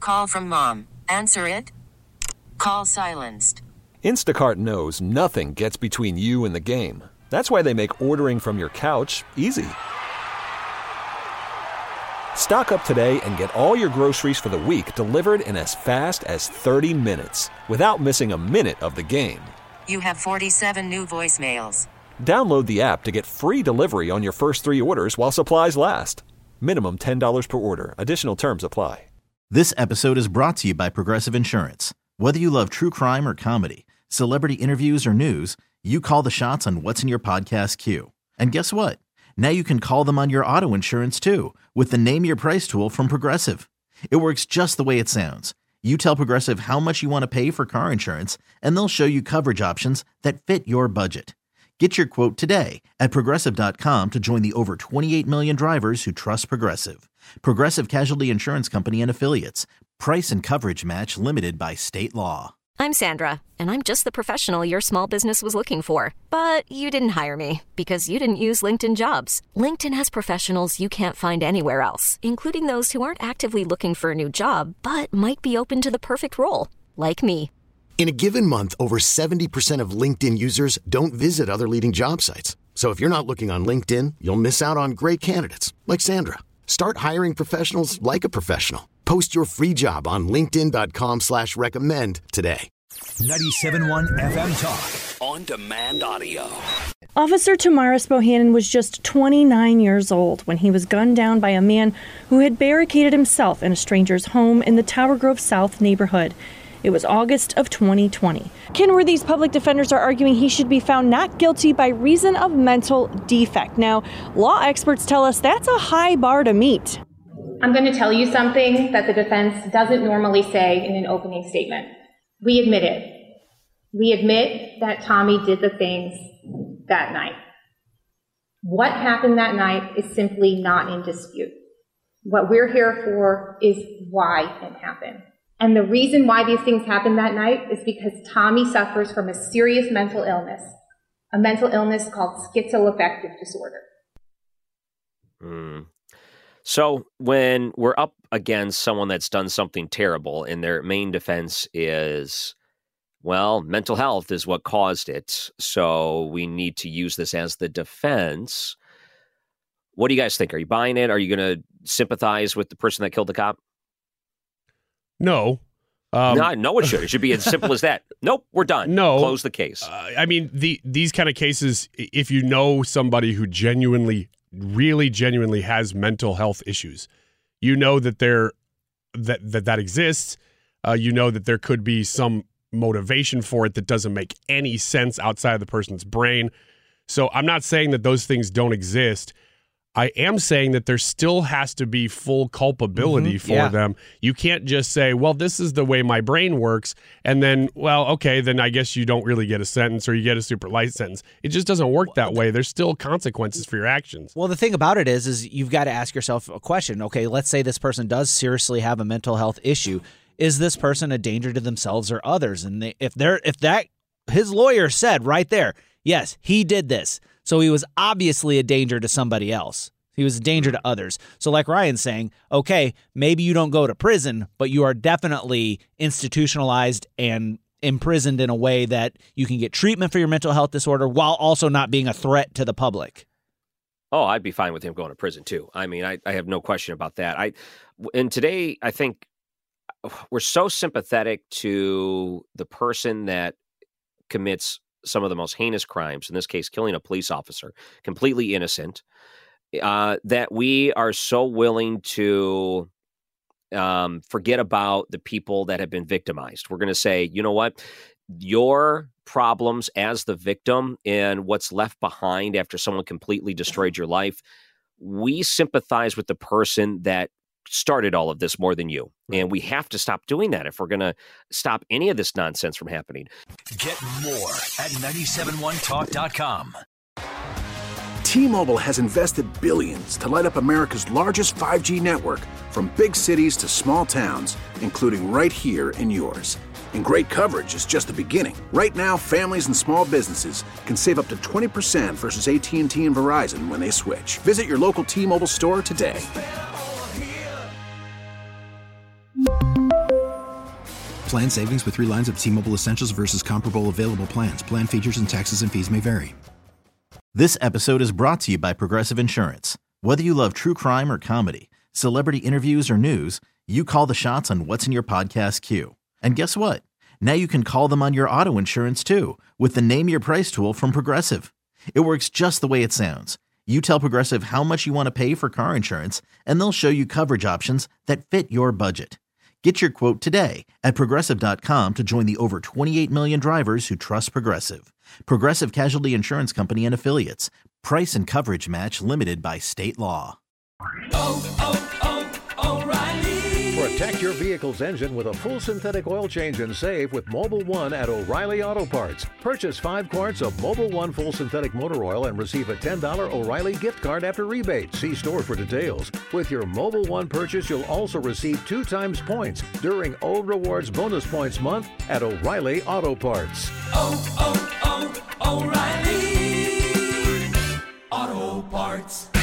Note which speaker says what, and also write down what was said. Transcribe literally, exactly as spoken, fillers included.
Speaker 1: Call from mom. Answer it. Call silenced.
Speaker 2: Instacart knows nothing gets between you and the game. That's why they make ordering from your couch easy. Stock up today and get all your groceries for the week delivered in as fast as thirty minutes without missing a minute of the game.
Speaker 1: You have forty-seven new voicemails.
Speaker 2: Download the app to get free delivery on your first three orders while supplies last. Minimum ten dollars per order. Additional terms apply.
Speaker 3: This episode is brought to you by Progressive Insurance. Whether you love true crime or comedy, celebrity interviews or news, you call the shots on what's in your podcast queue. And guess what? Now you can call them on your auto insurance too with the Name Your Price tool from Progressive. It works just the way it sounds. You tell Progressive how much you want to pay for car insurance, and they'll show you coverage options that fit your budget. Get your quote today at Progressive dot com to join the over twenty-eight million drivers who trust Progressive. Progressive Casualty Insurance Company and Affiliates. Price and coverage match limited by state law.
Speaker 4: I'm Sandra, and I'm just the professional your small business was looking for. But you didn't hire me because you didn't use LinkedIn Jobs. LinkedIn has professionals you can't find anywhere else, including those who aren't actively looking for a new job, but might be open to the perfect role, like me.
Speaker 5: In a given month, over seventy percent of LinkedIn users don't visit other leading job sites. So if you're not looking on LinkedIn, you'll miss out on great candidates like Sandra. Start hiring professionals like a professional. Post your free job on linkedin dot com slash recommend today.
Speaker 6: ninety-seven point one F M Talk. On demand audio.
Speaker 7: Officer Tamaris Bohannon was just twenty-nine years old when he was gunned down by a man who had barricaded himself in a stranger's home in the Tower Grove South neighborhood. It was August of twenty twenty. Kenworthy's public defenders are arguing he should be found not guilty by reason of mental defect. Now, law experts tell us that's a high bar to meet.
Speaker 8: I'm going to tell you something that the defense doesn't normally say in an opening statement. We admit it. We admit that Tommy did the things that night. What happened that night is simply not in dispute. What we're here for is why it happened. And the reason why these things happened that night is because Tommy suffers from a serious mental illness, a mental illness called schizoaffective disorder.
Speaker 9: Mm. So when we're up against someone that's done something terrible and their main defense is, well, mental health is what caused it, so we need to use this as the defense. What do you guys think? Are you buying it? Are you going to sympathize with the person that killed the cop?
Speaker 10: No. Um,
Speaker 9: no, I know it should. It should be as simple as that. Nope, we're done.
Speaker 10: No.
Speaker 9: Close the case.
Speaker 10: Uh, I mean, the these kind of cases, if you know somebody who genuinely, really genuinely has mental health issues, you know that there that that, that exists. Uh, you know that there could be some motivation for it that doesn't make any sense outside of the person's brain. So I'm not saying that those things don't exist. I am saying that there still has to be full culpability
Speaker 11: mm-hmm.
Speaker 10: for
Speaker 11: yeah.
Speaker 10: them. You can't just say, well, this is the way my brain works, and then, well, okay, then I guess you don't really get a sentence or you get a super light sentence. It just doesn't work that way. There's still consequences for your actions.
Speaker 11: Well, the thing about it is, is you've got to ask yourself a question. Okay, let's say this person does seriously have a mental health issue. Is this person a danger to themselves or others? And they, if they're, if that, his lawyer said right there, yes, he did this. So he was obviously a danger to somebody else. He was a danger to others. So like Ryan's saying, okay, maybe you don't go to prison, but you are definitely institutionalized and imprisoned in a way that you can get treatment for your mental health disorder while also not being a threat to the public.
Speaker 9: Oh, I'd be fine with him going to prison too. I mean, I, I have no question about that. I, and today, I think we're so sympathetic to the person that commits some of the most heinous crimes, in this case, killing a police officer, completely innocent, uh, that we are so willing to um, forget about the people that have been victimized. We're going to say, you know what, your problems as the victim and what's left behind after someone completely destroyed your life, we sympathize with the person that started all of this more than you. And we have to stop doing that if we're going to stop any of this nonsense from happening.
Speaker 6: Get more at nine seven one talk dot com.
Speaker 12: T-Mobile has invested billions to light up America's largest five G network, from big cities to small towns, including right here in yours. And great coverage is just the beginning. Right now, families and small businesses can save up to twenty percent versus A T and T and Verizon when they switch. Visit your local T-Mobile store today.
Speaker 5: Plan savings with three lines of T-Mobile Essentials versus comparable available plans. Plan features and taxes and fees may vary.
Speaker 3: This episode is brought to you by Progressive Insurance. Whether you love true crime or comedy, celebrity interviews or news, you call the shots on what's in your podcast queue. And guess what? Now you can call them on your auto insurance too with the Name Your Price tool from Progressive. It works just the way it sounds. You tell Progressive how much you want to pay for car insurance, and they'll show you coverage options that fit your budget. Get your quote today at Progressive dot com to join the over twenty-eight million drivers who trust Progressive. Progressive Casualty Insurance Company and Affiliates. Price and coverage match limited by state law.
Speaker 6: Oh, oh, oh, O'Reilly.
Speaker 13: Protect your vehicle's engine with a full synthetic oil change and save with Mobil one at O'Reilly Auto Parts. Purchase five quarts of Mobil one full synthetic motor oil and receive a ten dollars O'Reilly gift card after rebate. See store for details. With your Mobil one purchase, you'll also receive two times points during O Rewards Bonus Points Month at O'Reilly Auto Parts.
Speaker 6: Oh, oh, oh, O'Reilly Auto Parts.